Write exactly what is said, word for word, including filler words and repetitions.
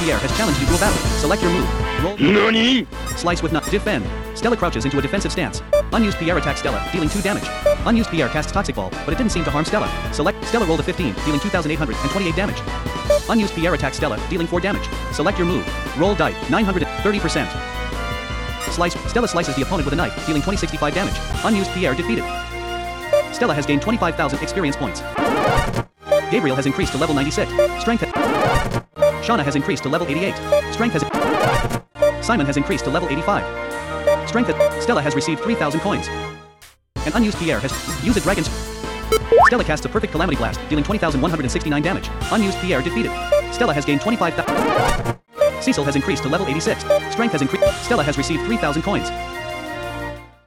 Pierre has challenged you to a battle. Select your move. Roll. NANI?! Slice with nut. Defend. Stella crouches into a defensive stance. Unused Pierre attacks Stella, dealing two damage. Unused Pierre casts Toxic Ball, but it didn't seem to harm Stella. Select. Stella rolled a fifteen, dealing two thousand eight hundred twenty-eight damage. Unused Pierre attacks Stella, dealing four damage. Select your move. Roll die. nine hundred thirty percent. Slice. Stella slices the opponent with a knife, dealing twenty sixty-five damage. Unused Pierre defeated. Stella has gained twenty-five thousand experience points. Gabriel has increased to level ninety-six. Strength. Shauna has increased to level eighty-eight. Strength has. Simon has increased to level eighty-five. Strength. Stella has received three thousand coins. An unused Pierre has used a dragon's. Stella casts a perfect calamity blast, dealing twenty thousand one hundred sixty-nine damage. Unused Pierre defeated. Stella has gained twenty-five thousand. Cecil has increased to level eighty-six. Strength has increased. Stella has received three thousand coins.